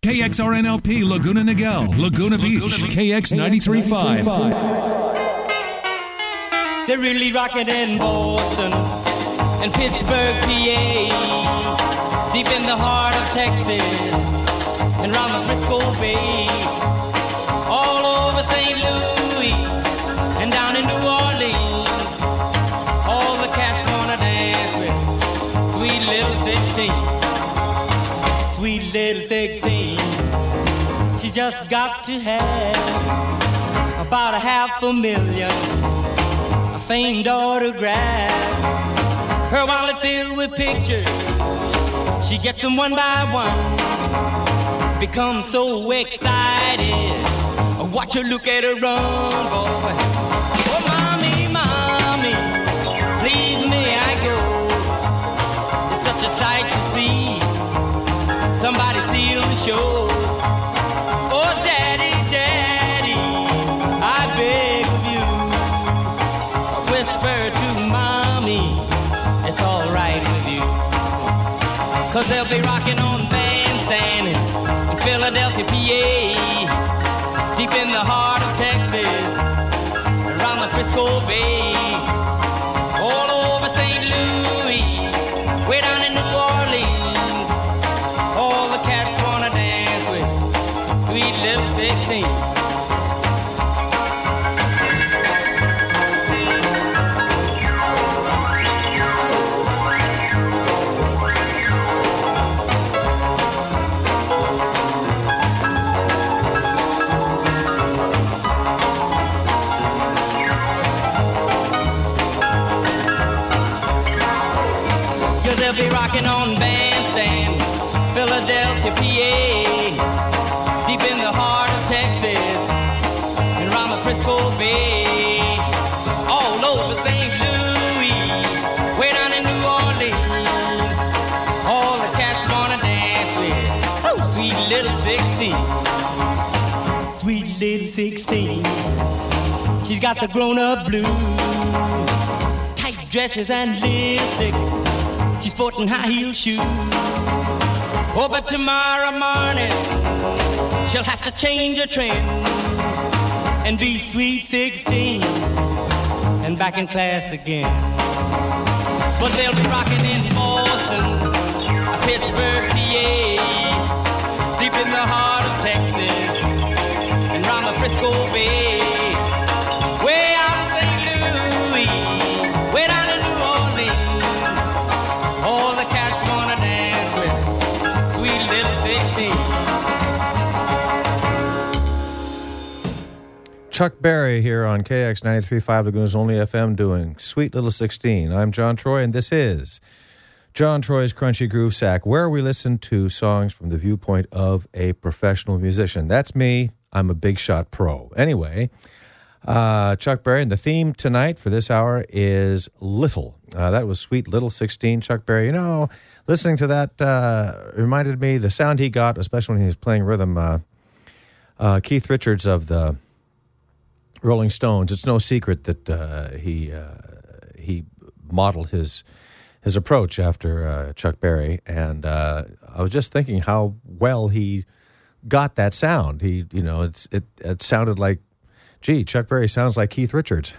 KXRNLP Laguna Niguel, Laguna Beach, KX 93.5. They're really rocking in Boston and Pittsburgh, PA, deep in the heart of Texas and round the Frisco Bay, all over St. Louis and down in New Orleans. All the cats wanna dance with sweet little 16. Sweet little 16. She just got to have about $500,000 famed autographs. Her wallet filled with pictures. She gets them one by one. Becomes so excited. Watch her look at her run, boy. Oh, mommy, mommy, please may I go? It's such a sight to see. Somebody steal the show. Oh, daddy, daddy, I beg of you. Whisper to mommy, it's all right with you. 'Cause they'll be rocking on Bandstand in Philadelphia, PA, deep in the heart of Texas, around the Frisco Bay, all over St. Louis, way down in New Orleans. All the cats wanna dance with sweet little 16. They'll be rocking on Bandstand, Philadelphia, PA, deep in the heart of Texas, and around the Frisco Bay, all over St. Louis, way down in New Orleans. All the cats wanna dance with sweet little 16. Sweet little 16. She's got the grown-up blues, tight dresses and lipstick. She's sporting high-heel shoes. Oh, but tomorrow morning she'll have to change her trend and be sweet 16 and back in class again. But they'll be rocking in Boston, Pittsburgh, PA, deep in the heart of Texas and round the Frisco Bay, way out of St. Louis, way down in New Orleans. All the cats wanna dance with sweet little 16. Chuck Berry here on KX 93.5 Laguna's Only FM doing Sweet Little 16. I'm John Troy, and this is John Troy's Crunchy Groove Sack, where we listen to songs from the viewpoint of a professional musician. That's me. I'm a big shot pro. Anyway, Chuck Berry, and the theme tonight for this hour is Little. That was Sweet Little 16, Chuck Berry. You know, listening to that reminded me the sound he got, especially when he was playing rhythm. Keith Richards of the Rolling Stones. It's no secret that he modeled his approach after Chuck Berry, and I was just thinking how well he got that sound. It sounded like, gee, Chuck Berry sounds like Keith Richards.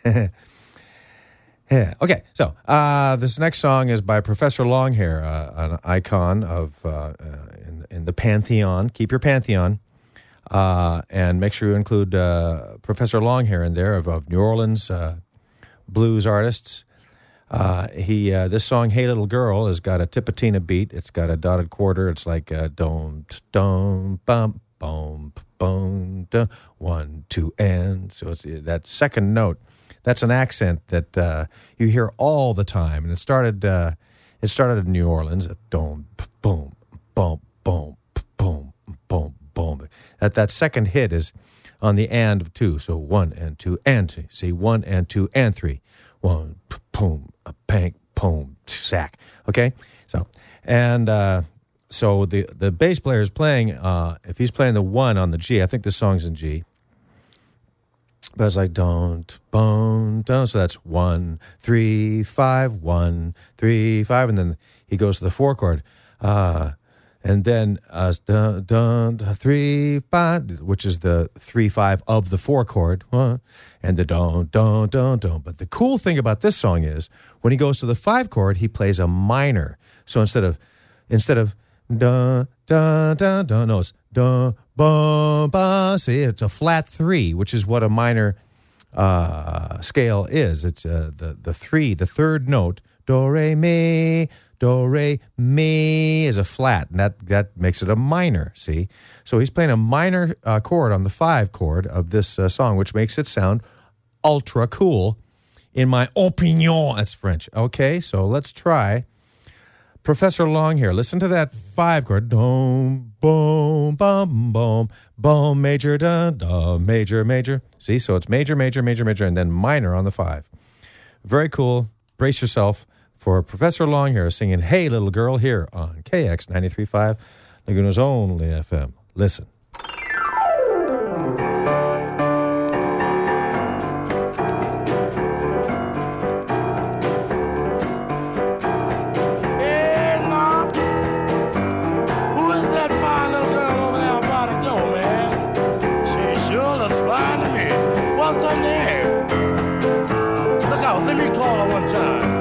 Yeah. Okay, so this next song is by Professor Longhair, an icon of in the Pantheon. Keep your Pantheon. And make sure you include Professor Longhair in there of New Orleans blues artists. This song, Hey Little Girl, has got a Tipatina beat. It's got a dotted quarter. It's like don't, bump, boom, boom, 1, 2, and. So it's that second note. That's an accent that you hear all the time. And it started in New Orleans. Boom, boom, boom, boom, boom, boom, boom. That second hit is on the and of 2. So 1 and 2 and 3. See, 1 and 2 and 3. 1, boom, a bang, boom, sack. Okay? So, and so the bass player is playing, if he's playing the 1 on the G, I think this song's in G. But it's like don't, boom, don't. So that's 1, 3, 5, 1, 3, 5. And then he goes to the 4 chord. And then dun, dun, 3, 5, which is the 3/5 of the 4 chord, and the don, don, don, don. But the cool thing about this song is when he goes to the 5 chord, he plays a minor. So instead of dun, dun, dun, dun, no, it's dun, bum, ba. See, it's a flat 3, which is what a minor scale is. It's the 3, the third note, do, re, mi. Do, re, mi is a flat, and that makes it a minor, see? So he's playing a minor chord on the 5 chord of this song, which makes it sound ultra cool, in my opinion. That's French. Okay, so let's try Professor Longhair. Listen to that 5 chord. Dom, boom, bum, boom, boom, major, da, da, major, major. See, so it's major, major, major, major, and then minor on the 5. Very cool. Brace yourself for Professor Longhair singing Hey Little Girl here on KX 93.5, Laguna's only FM. Listen. Hey, Ma, who is that fine little girl over there by the door, man? She sure looks fine to me. What's her name? Look out, let me call her one time.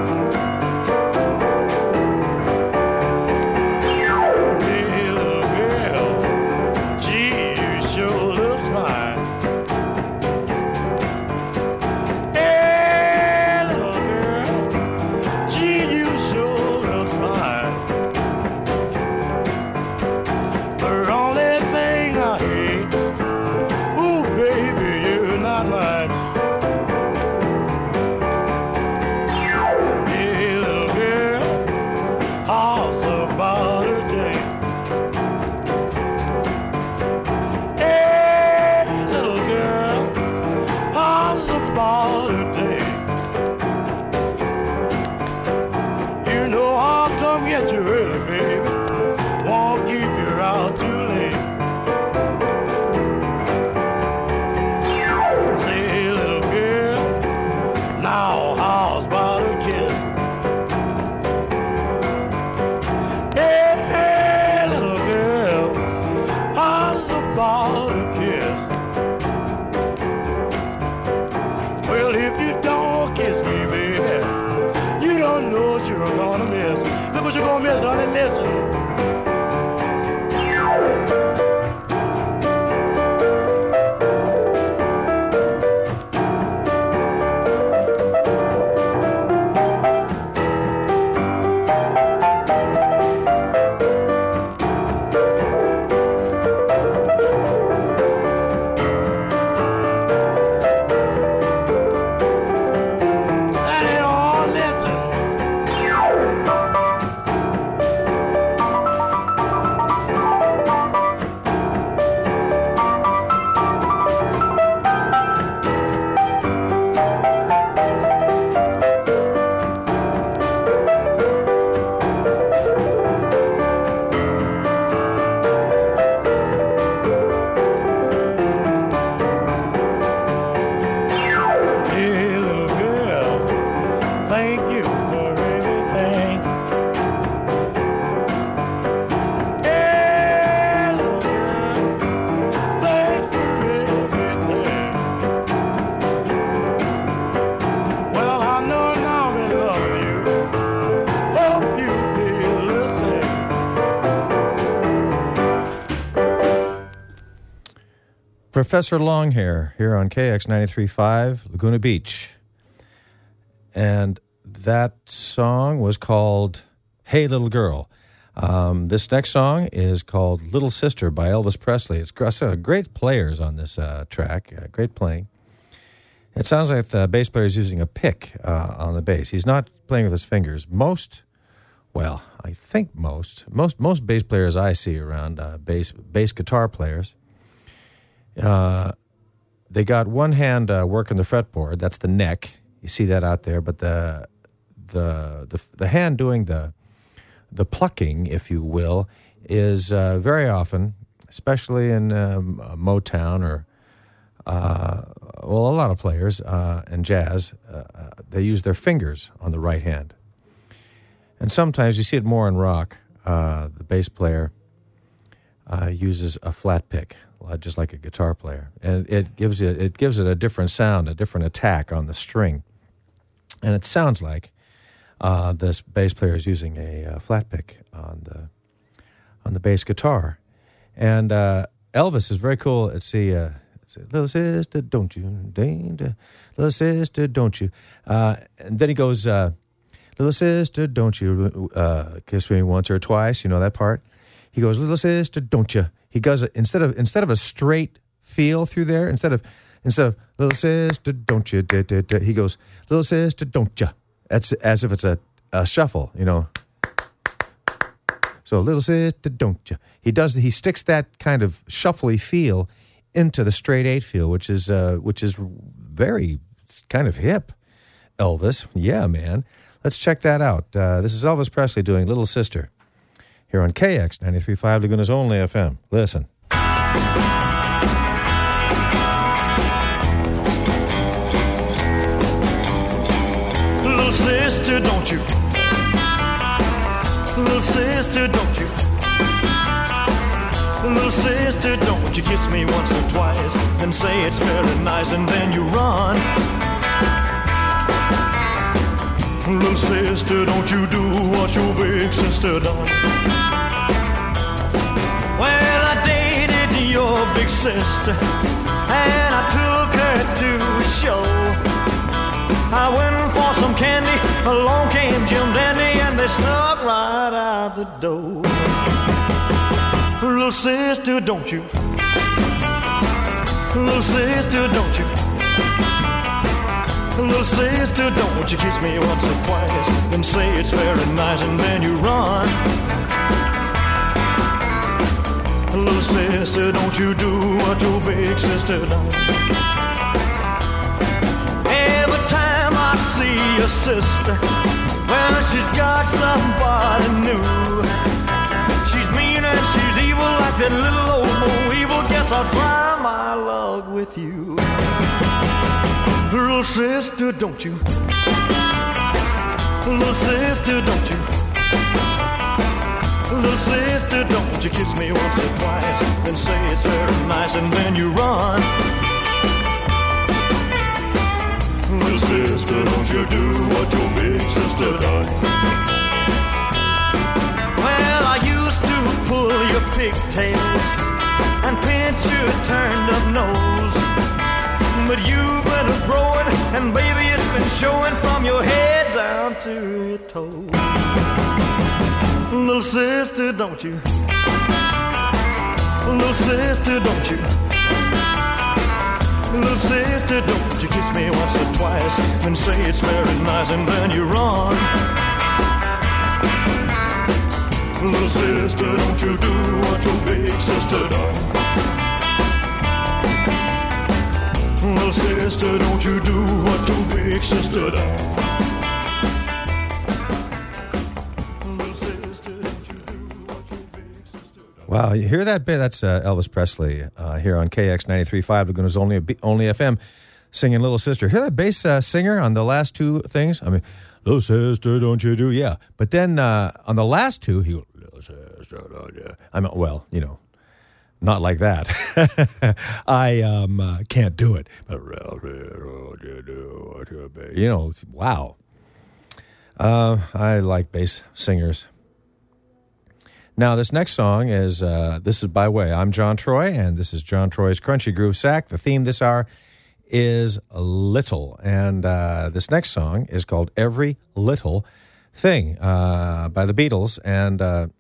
Professor Longhair here on KX 93.5, Laguna Beach. And that song was called Hey Little Girl. This next song is called Little Sister by Elvis Presley. It's great players on this track, great playing. It sounds like the bass player is using a pick on the bass. He's not playing with his fingers. Most bass players I see around, bass guitar players, they got one hand working the fretboard. That's the neck. You see that out there. But the hand doing the plucking, if you will, is very often, especially in Motown or a lot of players in jazz, they use their fingers on the right hand. And sometimes you see it more in rock. The bass player uses a flat pick, just like a guitar player, and it gives it a different sound, a different attack on the string, and it sounds like this bass player is using a flat pick on the bass guitar, and Elvis is very cool. It's little sister, don't you, danger, little sister, don't you, and then he goes, little sister, don't you kiss me once or twice. You know that part. He goes, little sister, don't you? He goes instead of a straight feel through there, instead of little sister, don't you? He goes, little sister, don't you? That's as if it's a shuffle, you know. So little sister, don't you? He sticks that kind of shuffly feel into the straight 8 feel, which is very kind of hip. Elvis, yeah, man. Let's check that out. This is Elvis Presley doing Little Sister here on KX 93.5, Laguna's only FM. Listen. Little sister, don't you? Little sister, don't you? Little sister, don't you kiss me once or twice and say it's very nice and then you run. Little sister, don't you do what your big sister done. Well, I dated your big sister and I took her to a show. I went for some candy, along came Jim Dandy and they snuck right out the door. Little sister, don't you? Little sister, don't you? Little sister, don't you kiss me once or twice and say it's very nice and then you run. Little sister, don't you do what your big sister done. Every time I see your sister, well, she's got somebody new. She's mean and she's evil like that little old Mo Evil. Guess I'll try my luck with you. Little sister, don't you? Little sister, don't you? Little sister, don't you kiss me once or twice and say it's very nice and then you run. Little sister, don't you do what your big sister done. Well, I used to pull your pigtails and pinch your turned up nose, but you've been growing, and baby, it's been showing from your head down to your toes. Little sister, don't you? Little sister, don't you? Little sister, don't you kiss me once or twice and say it's very nice and then you run. Little sister, don't you do what your big sister done. Little sister, don't you do what your big sister done. Little sister, don't you do what your big sister done. Wow, you hear that bit? That's Elvis Presley here on KX 93.5, Laguna's only FM, singing Little Sister. Hear that bass singer on the last two things? I mean, Little Sister, don't you do? Yeah. But then on the last two, he goes, Little Sister, don't you? I mean, well, you know, not like that. I can't do it. You know, wow. I like bass singers. Now, this next song is, this is by way. I'm John Troy, and this is John Troy's Crunchy Groove Sack. The theme this hour is Little, and this next song is called Every Little Thing by the Beatles, and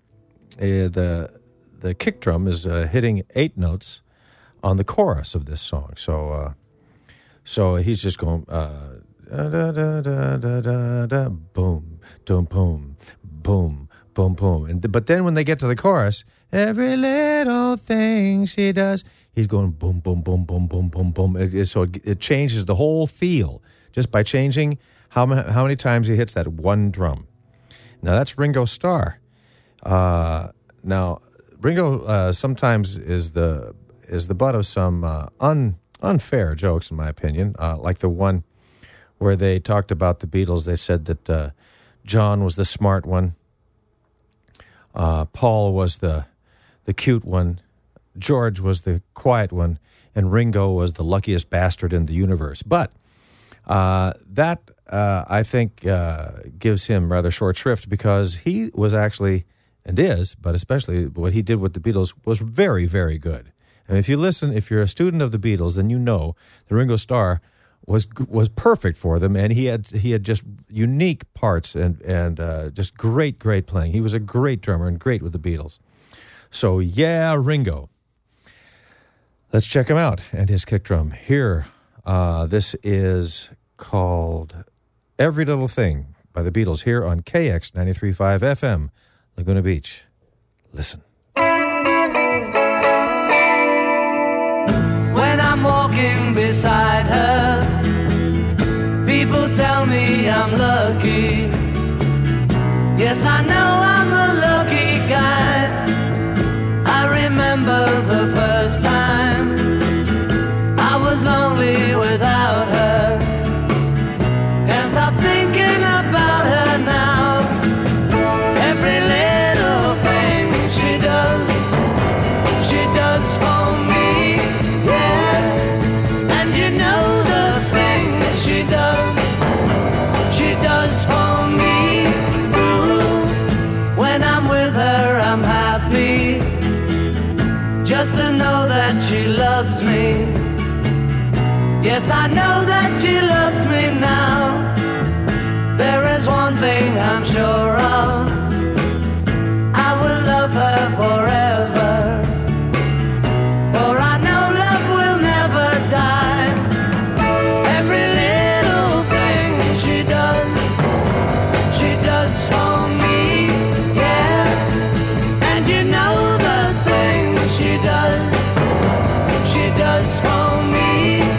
the kick drum is hitting 8 notes on the chorus of this song. So he's just going da da da da da da boom, boom, boom, boom, boom, boom. But then when they get to the chorus, every little thing she does, he's going boom, boom, boom, boom, boom, boom, boom. So it changes the whole feel just by changing how many times he hits that one drum. Now that's Ringo Starr. Now Ringo sometimes is the butt of some unfair jokes, in my opinion, like the one where they talked about the Beatles. They said that John was the smart one, Paul was the the cute one, George was the quiet one, and Ringo was the luckiest bastard in the universe. But that, I think, gives him rather short shrift because he was actually, and is, but especially what he did with the Beatles was very, very good. And if you listen, if you're a student of the Beatles, then you know the Ringo Starr was perfect for them, and he had just unique parts and just great playing. He was a great drummer and great with the Beatles. So yeah, Ringo. Let's check him out and his kick drum here. This is called "Every Little Thing" by the Beatles here on KX 93.5 FM, Laguna Beach. Listen. When I'm walking beside her, people tell me I'm lucky. Yes, I know I'm a lucky guy. I remember the first time I was lonely without her. Can't stop thinking about her now. Every little thing she does for me, yeah. And you know the things she does for me. Ooh. When I'm with her, I'm happy, just to know that she loves me. Yes, I know that she loves me now. There is one thing I'm sure of, I will love her forever. For I know love will never die. Every little thing she does for me, yeah. And you know the things she does for me.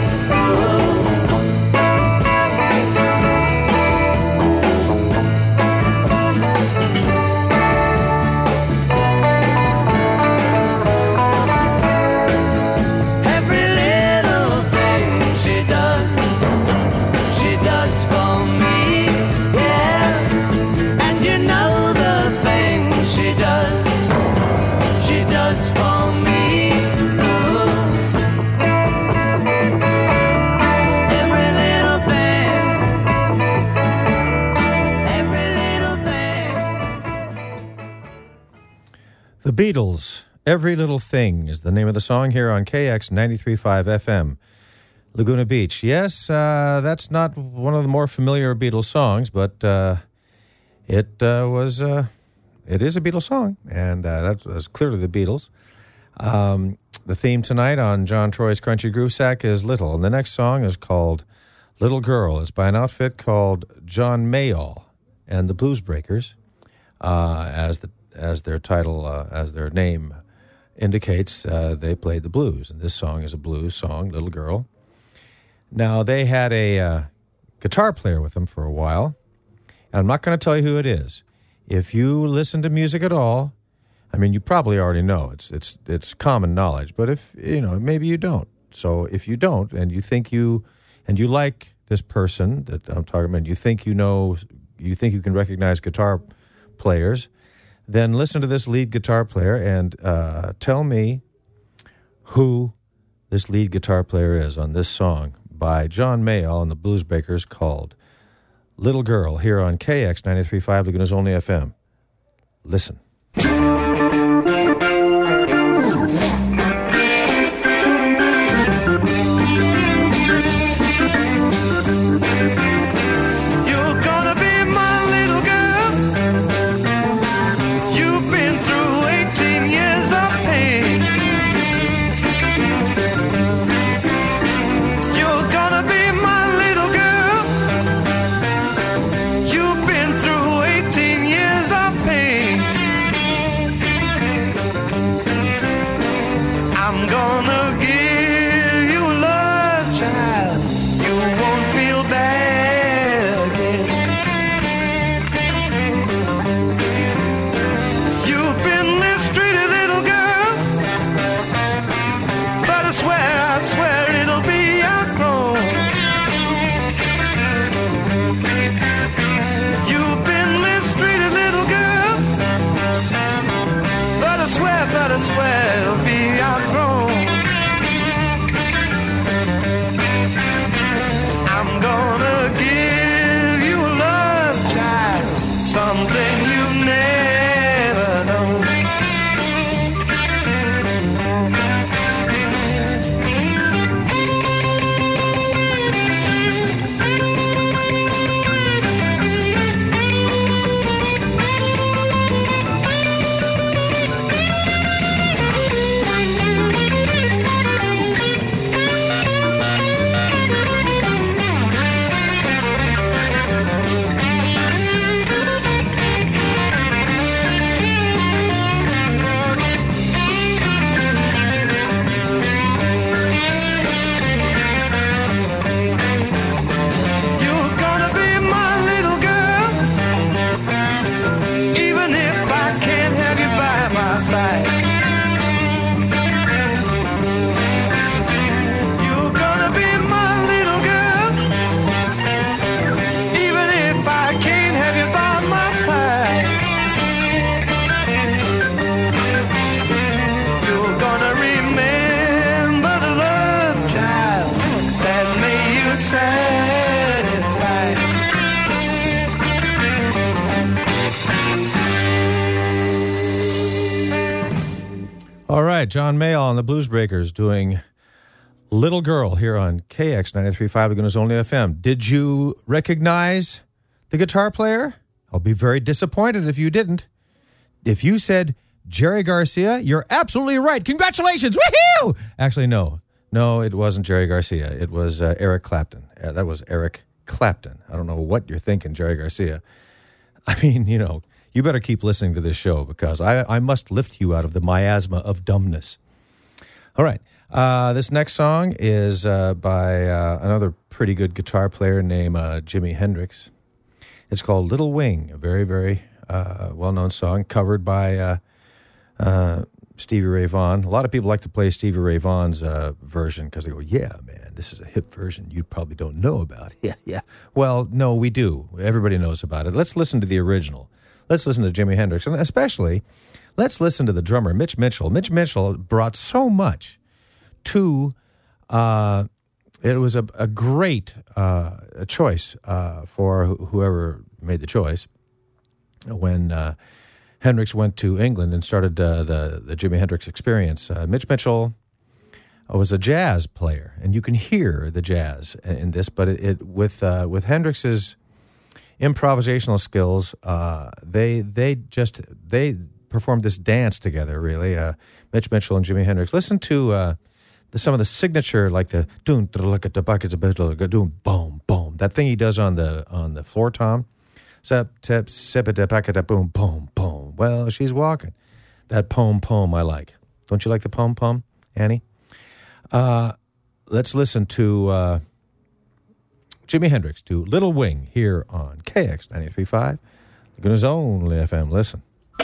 Every little thing she does for me, yeah. And you know the things she does for me. Ooh. Every little thing. The Beatles, "Every Little Thing" is the name of the song here on KX 93.5 FM, Laguna Beach. Yes, that's not one of the more familiar Beatles songs, but it is a Beatles song, and that was clearly the Beatles. The theme tonight on John Troy's Crunchy Groove Sack is "Little," and the next song is called "Little Girl." It's by an outfit called John Mayall and the Blues Breakers, as their title, as their name indicates. They played the blues, and this song is a blues song, "Little Girl." Now, they had a guitar player with them for a while, and I'm not going to tell you who it is. If you listen to music at all, I mean, you probably already know. It's common knowledge, but if, maybe you don't. So if you don't, and you think you like this person that I'm talking about, you think you can recognize guitar players, then listen to this lead guitar player and tell me who this lead guitar player is on this song by John Mayall and the Blues Breakers called "Little Girl" here on KX 93.5 Laguna's Only FM. Listen. You're gonna be my little girl. You've been through 18 years of pain. You're gonna be my little girl. You've been through 18 years of pain. I'm gonna give you love, child. You won't feel bad again. You've been mistreated, little girl, but I swear it'll be outgrown. You've been mistreated, little girl, but I swear All right, John Mayall and the Blues Breakers doing Little Girl here on KX 93.5, Laguna's Only FM. Did you recognize the guitar player? I'll be very disappointed if you didn't. If you said Jerry Garcia, you're absolutely right. Congratulations. Woohoo! Actually, no. No, it wasn't Jerry Garcia. It was Eric Clapton. That was Eric Clapton. I don't know what you're thinking, Jerry Garcia. I mean, you know, you better keep listening to this show because I must lift you out of the miasma of dumbness. All right. This next song is by another pretty good guitar player named Jimi Hendrix. It's called Little Wing, a very, very well-known song covered by Stevie Ray Vaughan. A lot of people like to play Stevie Ray Vaughan's version because they go, yeah, man, this is a hip version you probably don't know about. Yeah. Well, no, we do. Everybody knows about it. Let's listen to the original. Let's listen to Jimi Hendrix. And especially, let's listen to the drummer, Mitch Mitchell. Mitch Mitchell brought so much to, it was a great choice for whoever made the choice when Hendrix went to England and started the Jimi Hendrix Experience. Mitch Mitchell was a jazz player, and you can hear the jazz in this, but with Hendrix's improvisational skills, they performed this dance together, really. Mitch Mitchell and Jimi Hendrix. Listen to some of the signature, like the doom boom boom. That thing he does on the floor tom. Boom boom boom. Well, she's walking. That pom I like. Don't you like the pom, Annie? Let's listen to Jimi Hendrix do Little Wing here on KX 93.5, Laguna's Only FM. Listen.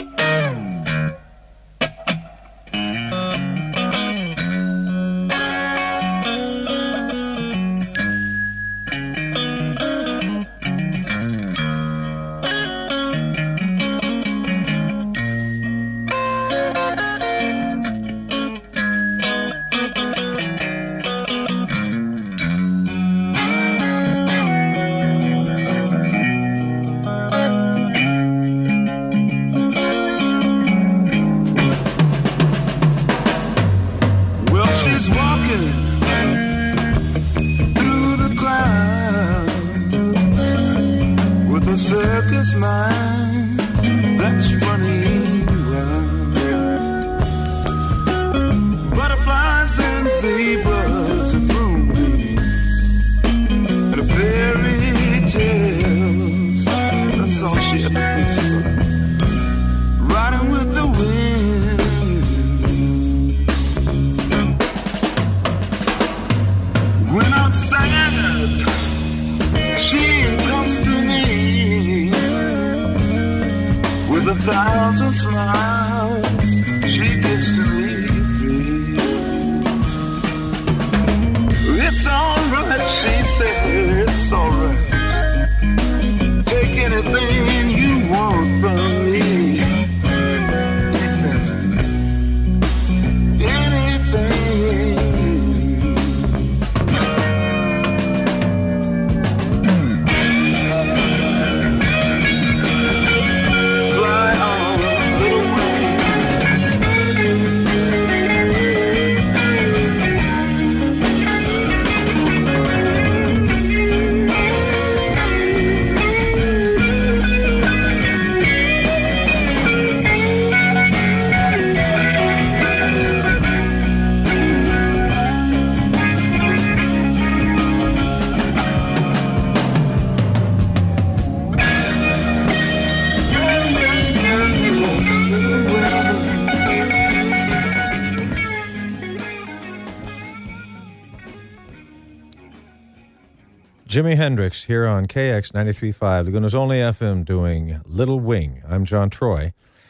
Jimi Hendrix here on KX 93.5, Laguna's Only FM, doing Little Wing. I'm John Troy,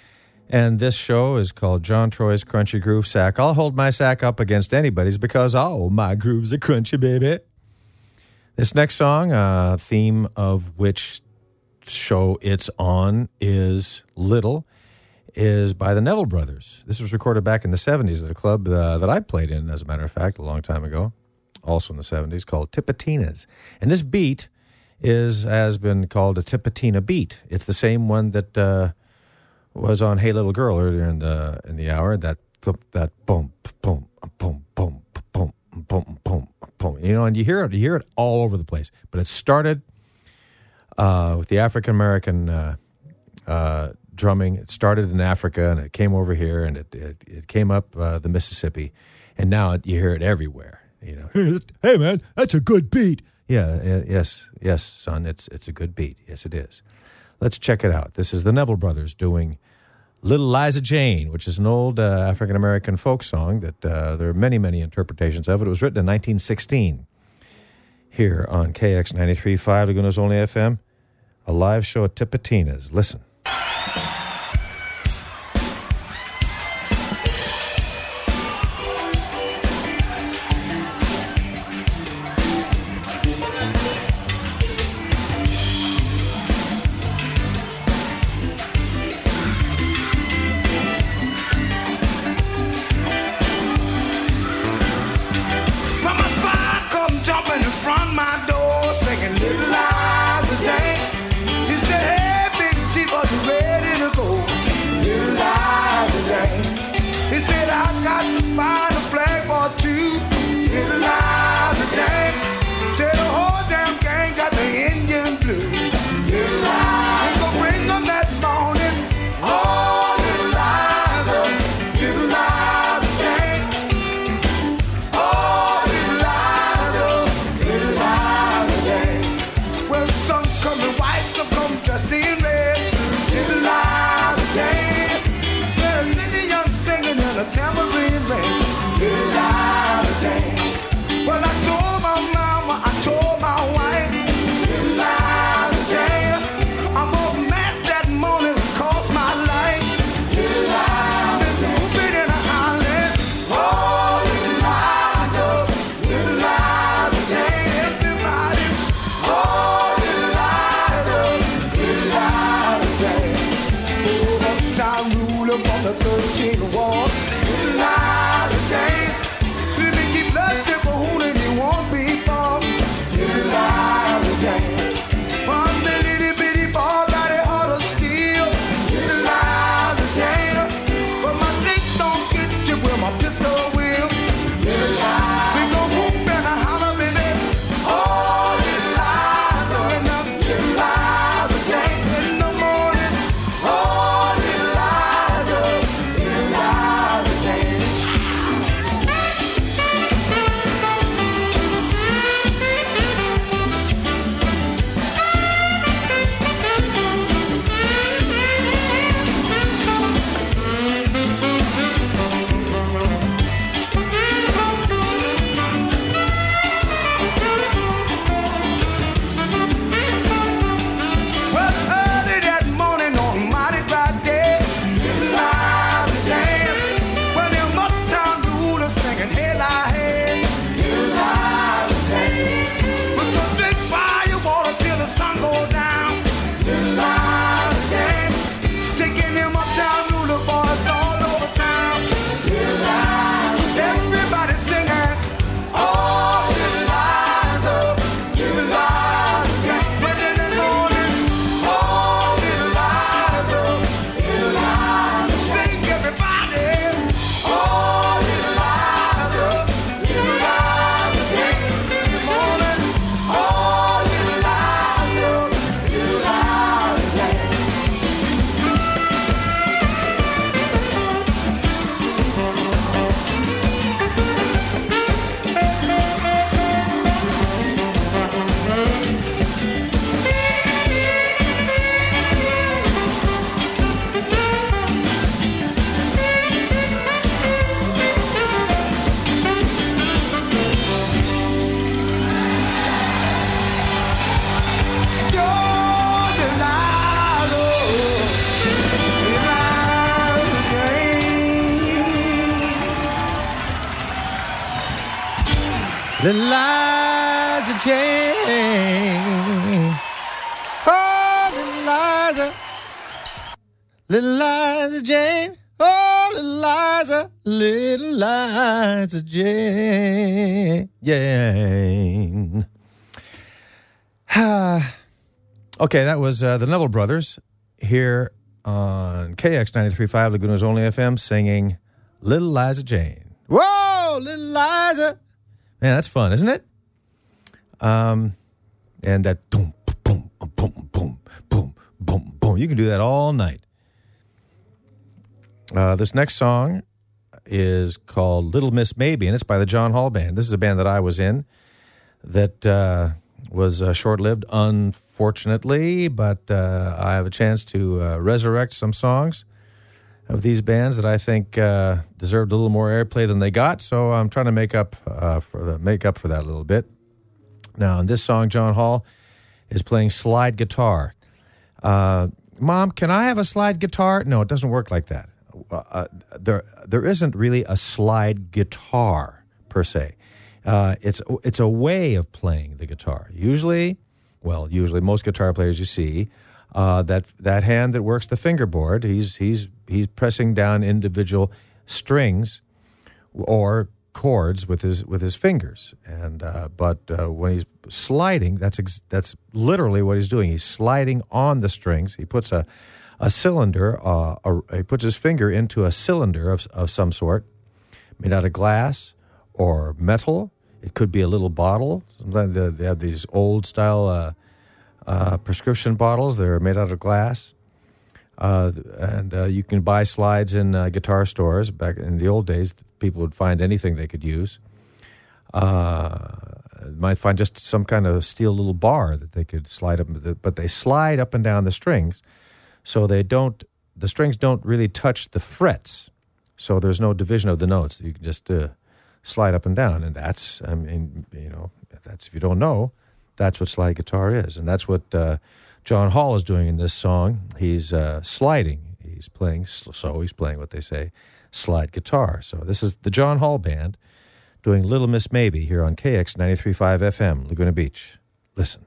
and this show is called John Troy's Crunchy Groove Sack. I'll hold my sack up against anybody's because all my grooves are crunchy, baby. This next song, theme of which show it's on is Little, is by the Neville Brothers. This was recorded back in the 70s at a club that I played in, as a matter of fact, a long time ago. Also in the 70s, called Tipitina's. And this beat has been called a Tipitina beat. It's the same one that was on Hey Little Girl earlier in the hour. That that boom, boom, boom, boom, boom, boom, boom, boom. You know, and you hear it all over the place. But it started with the African American drumming. It started in Africa, and it came over here, and it came up the Mississippi, and now you hear it everywhere. You know, hey man, that's a good beat. Yeah, yes, son, it's a good beat. Yes, it is. Let's check it out. This is the Neville Brothers doing Little Liza Jane, which is an old African American folk song that there are many, many interpretations of. It was written in 1916 here on KX 93.5, Laguna's Only FM, a live show at Tipitina's. Listen. Little Liza Jane. Oh, little Liza. Little Liza Jane. Oh, little Liza. Little Liza Jane. Okay, that was the Neville Brothers here on KX 93.5, Laguna's Only FM, singing Little Liza Jane. Whoa, Little Liza. Man, that's fun, isn't it? And that boom, boom, boom, boom, boom, boom, boom. You can do that all night. This next song is called Little Miss Maybe, and it's by the John Hall Band. This is a band that I was in that was short-lived, unfortunately, but I have a chance to resurrect some songs of these bands that I think deserved a little more airplay than they got, so I'm trying to make up for that a little bit. Now, in this song, John Hall is playing slide guitar. Mom, can I have a slide guitar? No, it doesn't work like that. There isn't really a slide guitar per se. It's a way of playing the guitar. Usually most guitar players you see that hand that works the fingerboard, he's pressing down individual strings or chords with his fingers. And but when he's sliding, that's literally what he's doing. He's sliding on the strings. He puts a cylinder. He puts his finger into a cylinder of some sort, made out of glass or metal. It could be a little bottle. Sometimes they have these old style prescription bottles. They're made out of glass. And you can buy slides in guitar stores. Back in the old days, people would find anything they could use. Might find just some kind of steel little bar that they could slide up, but they slide up and down the strings, so the strings don't really touch the frets. So there's no division of the notes. You can just slide up and down, and that's, if you don't know, that's what slide guitar is, and that's what John Hall is doing in this song. He's sliding. He's playing what they say, slide guitar. So this is the John Hall Band doing Little Miss Maybe here on KX 93.5 FM, Laguna Beach. Listen.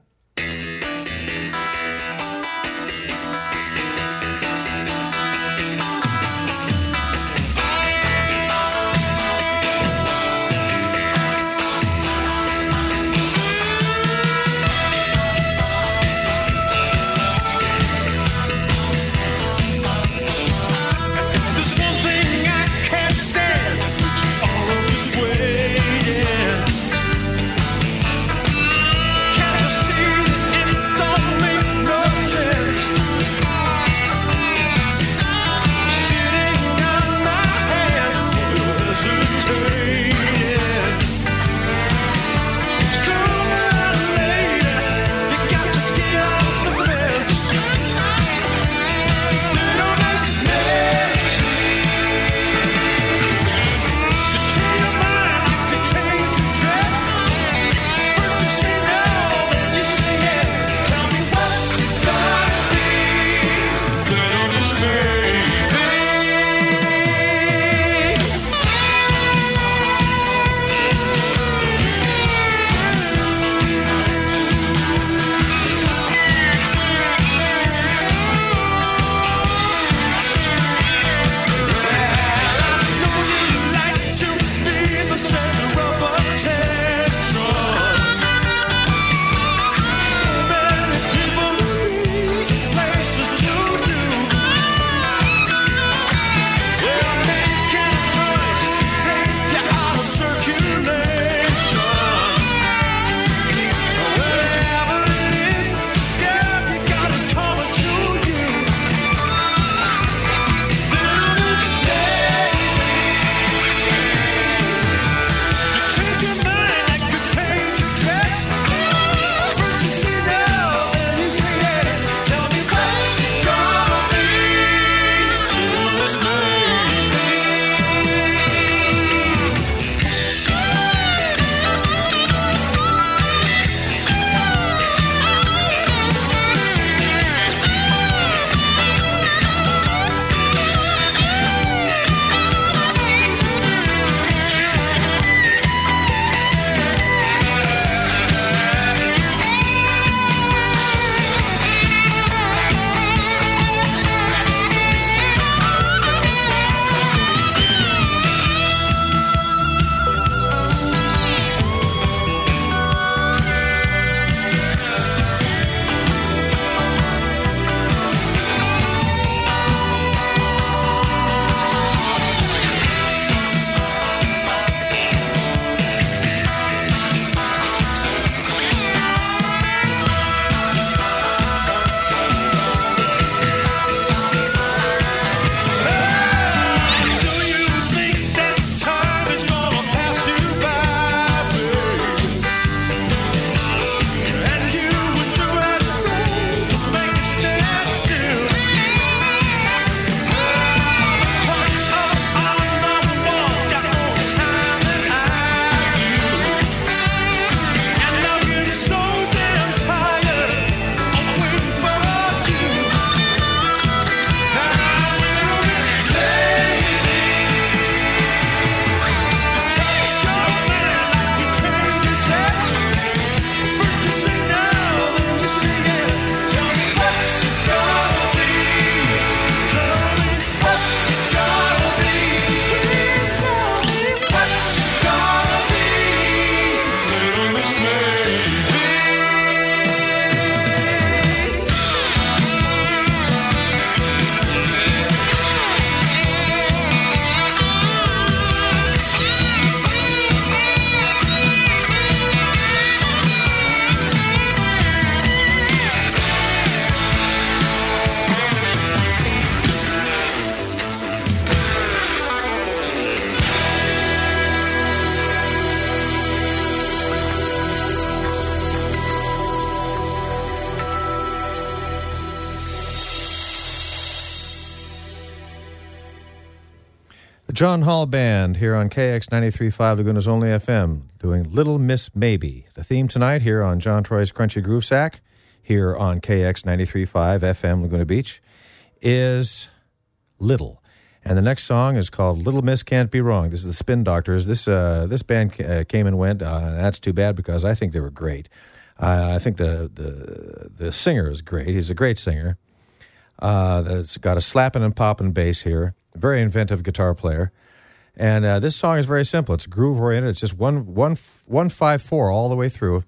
John Hall Band here on KX 93.5 Laguna's Only FM doing Little Miss Maybe. The theme tonight here on John Troy's Crunchy Groove Sack here on KX 93.5 FM Laguna Beach is Little. And the next song is called Little Miss Can't Be Wrong. This is the Spin Doctors. This band came and went. That's too bad because I think they were great. I think the singer is great. He's a great singer. That's got a slapping and popping bass here. Very inventive guitar player. And this song is very simple. It's groove oriented. It's just 1-5-4 all the way through.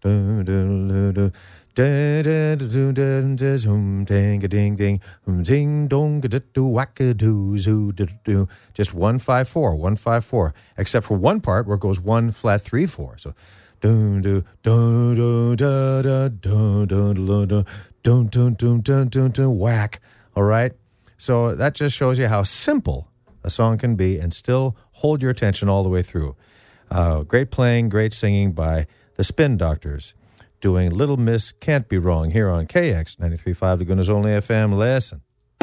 Just 1-5-4, except for one part where it goes 1-flat-3-4. So whack. All right. So that just shows you how simple a song can be and still hold your attention all the way through. Great playing, great singing by the Spin Doctors, doing Little Miss Can't Be Wrong here on KX 93.5 Laguna's Only FM. Listen.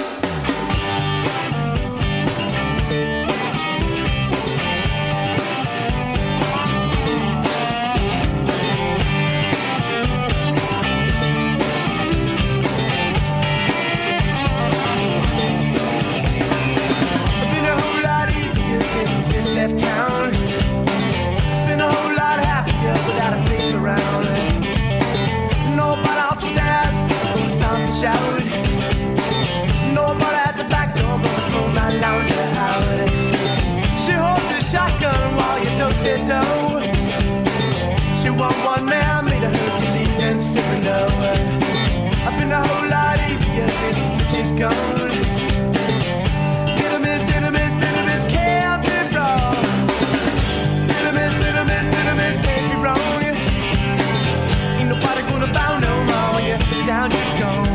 Nobody at the back door gonna throw my lounger out. She holds the shotgun while you toe-to-toe. She want one man, made a Hercules and Cyrano. I've been a whole lot easier since she's gone. Little miss, can't be wrong. Little miss, can't be wrong. Ain't nobody gonna bow no more when you sound you gone.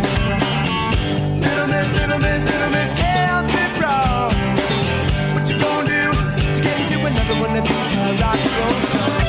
Little miss, can't be wrong. What you gonna do to get into another one of these rock and roll songs?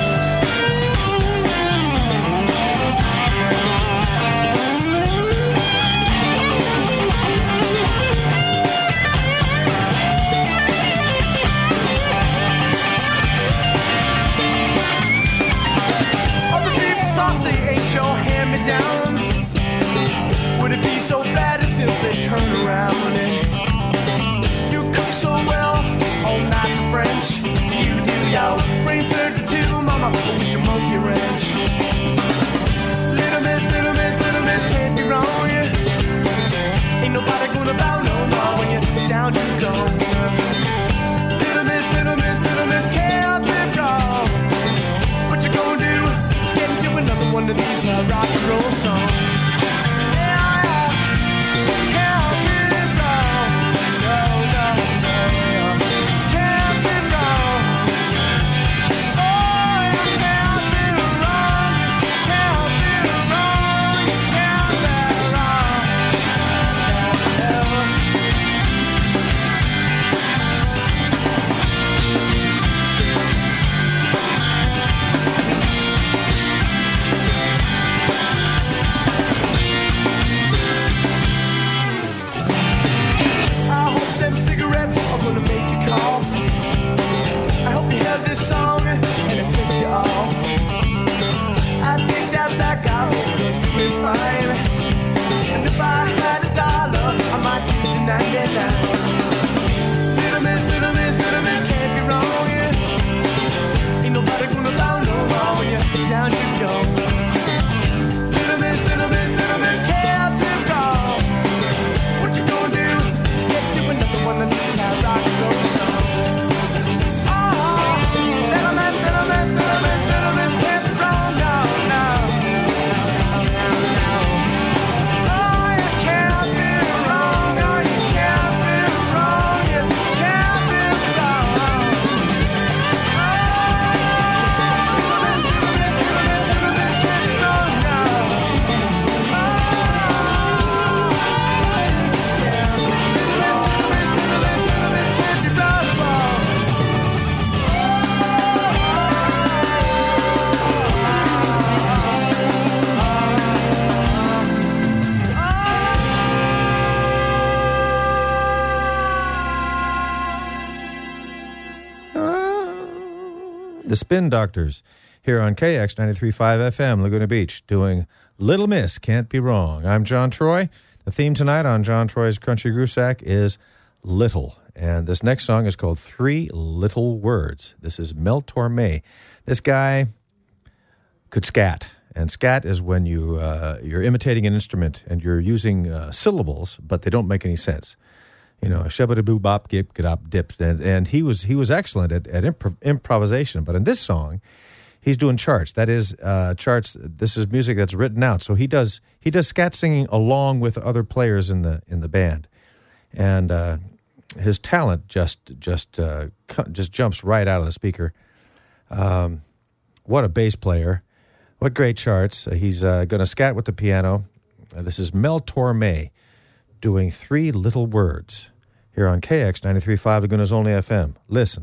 All the beef saucy ain't your hand-me-downs. Would it be so bad to simply turn around? You cook so well, all nice and French. You do your brain surgery too, mama, with your monkey wrench. Little miss, can't be wrong. Ain't nobody gonna bow no more when you sound you gone. Little miss, can't be wrong. What you gonna do to get into another one of these rock and roll songs? Can't be wrong. Oh, you can't be wrong. The Spin Doctors here on KX 93.5 FM, Laguna Beach, doing Little Miss, Can't Be Wrong. I'm John Troy. The theme tonight on John Troy's Country Groove Sack is Little. And this next song is called Three Little Words. This is Mel Torme. This guy could scat. And scat is when you're imitating an instrument and you're using syllables, but they don't make any sense. You know, shabba-da-boo bop, gip, get-up, dip. And he was excellent at improvisation. But in this song, he's doing charts. That is charts. This is music that's written out. So he does scat singing along with other players in the band, and his talent just jumps right out of the speaker. What a bass player! What great charts! He's going to scat with the piano. This is Mel Torme doing Three Little Words here on KX 93.5 Laguna's Only FM. Listen.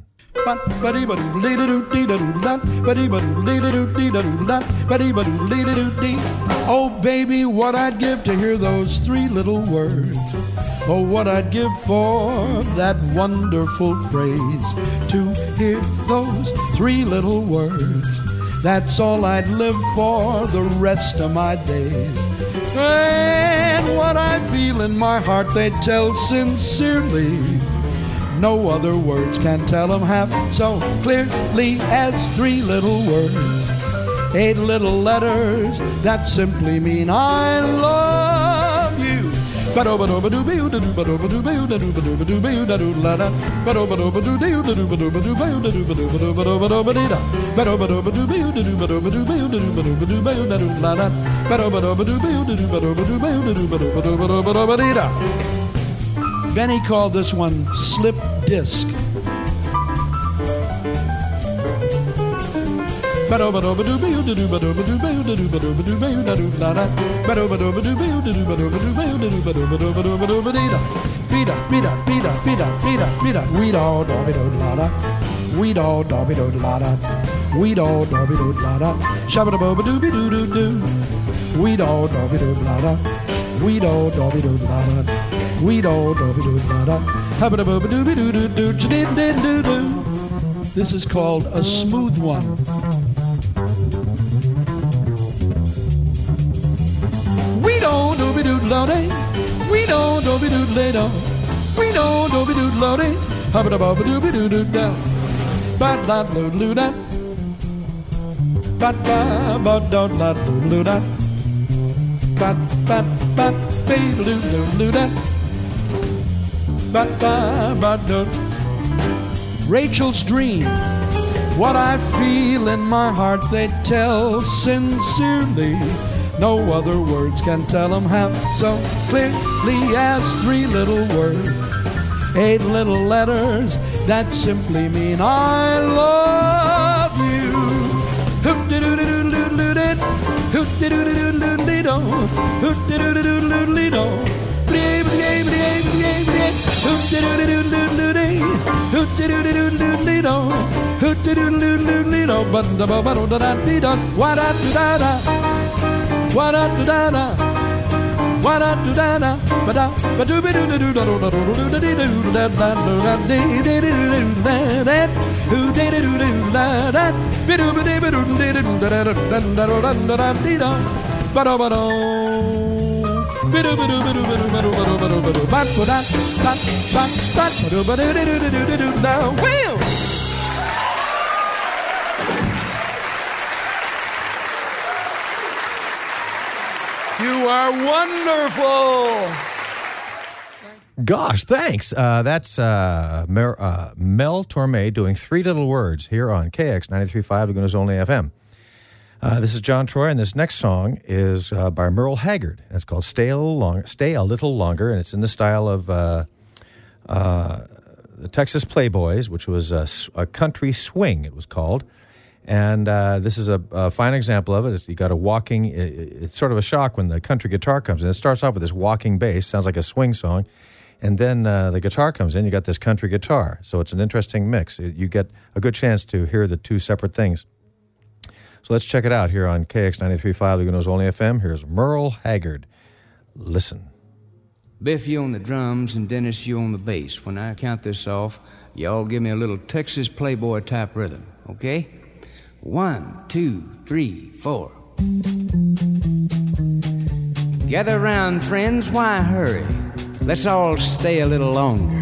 Oh, baby, what I'd give to hear those three little words. Oh, what I'd give for that wonderful phrase. To hear those three little words. That's all I'd live for the rest of my days. And what I feel in my heart, they tell sincerely. No other words can tell them half so clearly as three little words. 8 little letters that simply mean I love you. Benny called this one slip disc. This is called a smooth one. We don't do be do loading. We don't do be do later. We don't do be do loading. Hubba da bubba do be do do down. Bat la loo loo da. Bat ba ba da la loo loo da. Bat bat bat be loo loo loo da. Bat ba ba do. Rachel's dream. What I feel in my heart, they tell sincerely. No other words can tell them half so clearly as three little words. 8 little letters that simply mean I love you. Hoop-de-doo-doo-doo-doo-doo-doo. Hoop-de-doo-doo-doo-doo-doo. Hoop-de-doo-doo-doo-doo-doo. You are wonderful. Gosh, thanks. That's Mel Torme doing Three Little Words here on KX 93.5 Laguna's Only FM. This is John Troy, and this next song is by Merle Haggard. It's called Stay a Little Longer, and it's in the style of the Texas Playboys, which was a country swing, it was called. And this is a fine example of it. You got a walking, it's sort of a shock when the country guitar comes in. It starts off with this walking bass, sounds like a swing song. And then the guitar comes in, you got this country guitar. So it's an interesting mix. You get a good chance to hear the two separate things. So let's check it out here on KX 93.5 Laguna's Only FM. Here's Merle Haggard. Listen. Biff, you on the drums, and Dennis, you on the bass. When I count this off, y'all give me a little Texas Playboy type rhythm, okay? 1, 2, 3, 4. Gather round, friends, why hurry? Let's all stay a little longer.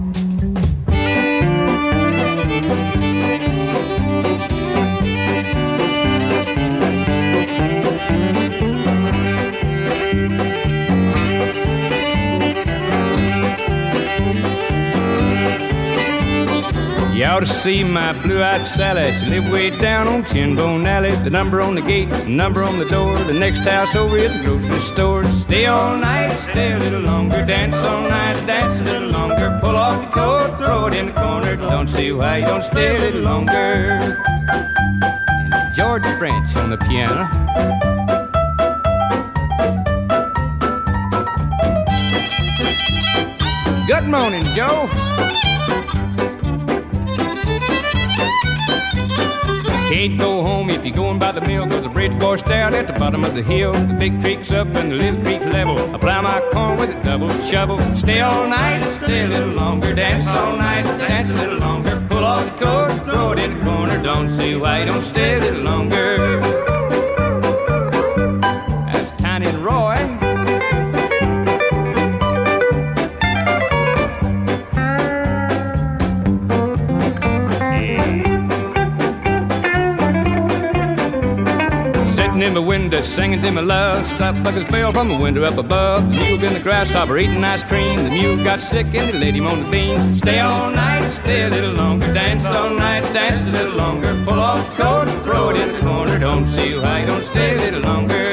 You ought to see my blue-eyed Sally. She live way down on Chinbone Alley. The number on the gate, the number on the door. The next house over is a grocery store. Stay all night, stay a little longer. Dance all night, dance a little longer. Pull off your coat, throw it in the corner. Don't see why you don't stay a little longer. And George French on the piano. Good morning, Joe. Can't go home if you're going by the mill, 'cause the bridge washed down at the bottom of the hill. The big creek's up and the little creek level. I plow my corn with a double shovel. Stay all night, stay a little longer. Dance all night, dance a little longer. Pull off the coat, throw it in the corner. Don't see why you don't stay a little longer. That's Tiny and Roy. In the window, singing to my love. Stop buckets fell from the window up above. The mule and the grasshopper eating ice cream. The mule got sick and they laid him on the beam. Stay all night, stay a little longer. Dance all night, dance a little longer. Pull off the coat, throw it in the corner. Don't see why you don't stay a little longer.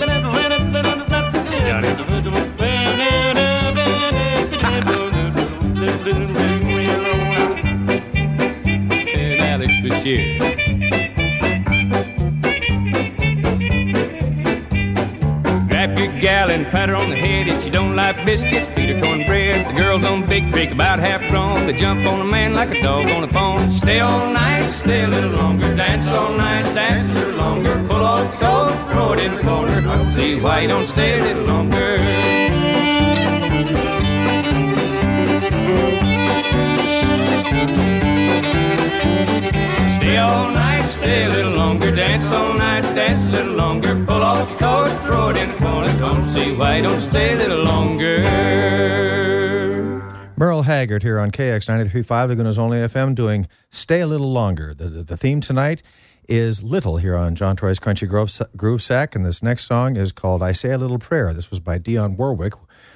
And Alex Bashir. Grab your gal and pat her on the head. If she don't like biscuits, feed her cornbread. The girls on Big Creek about half grown. They jump on a man like a dog on a phone. Stay all night, stay a little longer. Dance all night, dance a little longer. Pull off the coat, throw it in the corner. Don't see why you don't stay a little longer. Stay all night, stay a little longer. Dance all night, dance a little longer. Pull off the coat, throw it in the corner. Don't see why you don't stay a little longer. Merle Haggard here on KX 93.5, Laguna's Only FM, doing Stay a Little Longer. The theme tonight is Little here on John Troy's Crunchy Groove Sack, and this next song is called I Say a Little Prayer. This was by Dionne Warwick,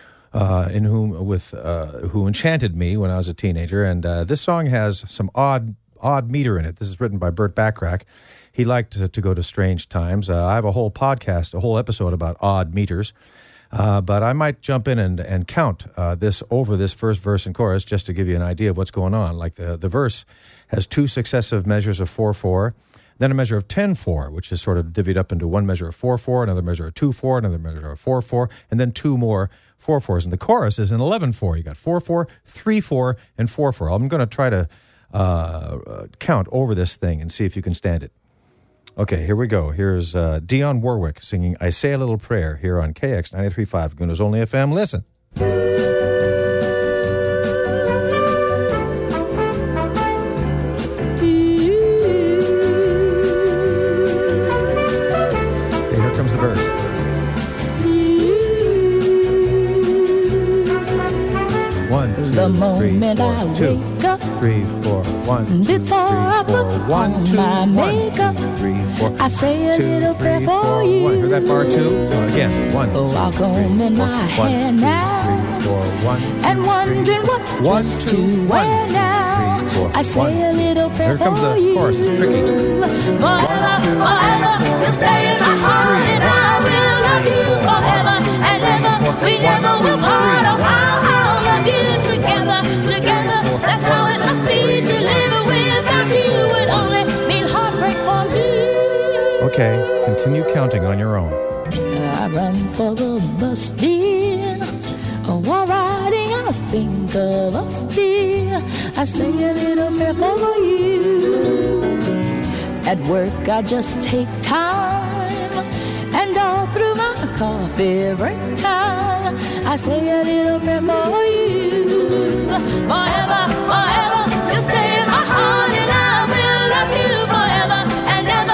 who enchanted me when I was a teenager, and this song has some odd meter in it. This is written by Burt Bacharach. He liked to go to strange times. I have a whole podcast, a whole episode about odd meters. But I might jump in and count this over this first verse and chorus just to give you an idea of what's going on. Like the verse has two successive measures of 4/4, then a measure of 10/4, which is sort of divvied up into one measure of 4/4, another measure of 2/4, another measure of 4/4, and then two more 4/4s. And the chorus is an 11/4. You got 4/4, 3/4, and 4/4. I'm going to try to count over this thing and see if you can stand it. Okay, here we go. Here's Dionne Warwick singing I Say a Little Prayer here on KX 93.5, Laguna's Only FM. Listen. Okay, here comes the verse. One, two, The moment three, four, I two, wake up, 3, 4, 1, 2, 3, before I 4, put 1, on 2, my 1, 2, makeup, 3, 4, I say a 2, little 3, prayer 4, for 1. you. Hear that bar too? So again, 1, 2, Oh, I'll 3, comb in 4, my 1, hair 2, now, 3, 4, 1, 2, and wondering what 1, just 2, to 1, wear 2, now. 3, 4, I say 1. a little prayer Here comes for the you. chorus. It's tricky. Forever, 1, 2, 3, forever, 4, you'll stay in 1, 2, my heart, 3, and I 1, 2, will love 3, you 4, forever 1, 2, and 3, ever. 4, We 1, never 2, will 3, part. Oh, 1, 2, I'll love you 3, together, together. That's how it must be to live without you. Would only mean heartbreak for me. Okay, continue counting on your own. I run for the bus, dear. While riding, I think of us, dear. I say a little prayer for you. At work, I just take time, and all through my coffee break time, I say a little prayer for you. Forever, forever, you'll stay in my heart, and I will love you forever and ever.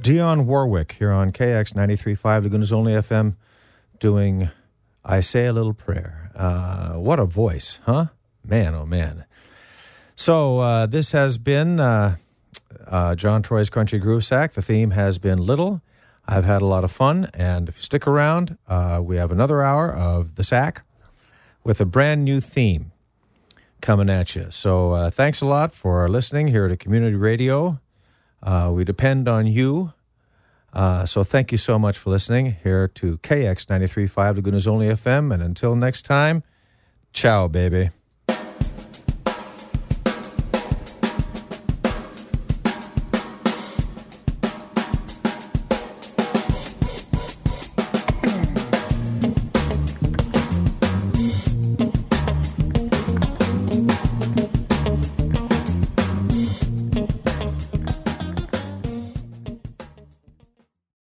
Dionne Warwick here on KX 93.5, Laguna's Only FM, doing I Say a Little Prayer. What a voice, huh? Man, oh man. So this has been John Troy's Country Groove Sack. The theme has been Little. I've had a lot of fun, and if you stick around, we have another hour of the Sack with a brand new theme coming at you. So thanks a lot for listening here at Community Radio. We depend on you. So thank you so much for listening here to KX 93.5, Laguna's Only FM. And until next time, ciao, baby.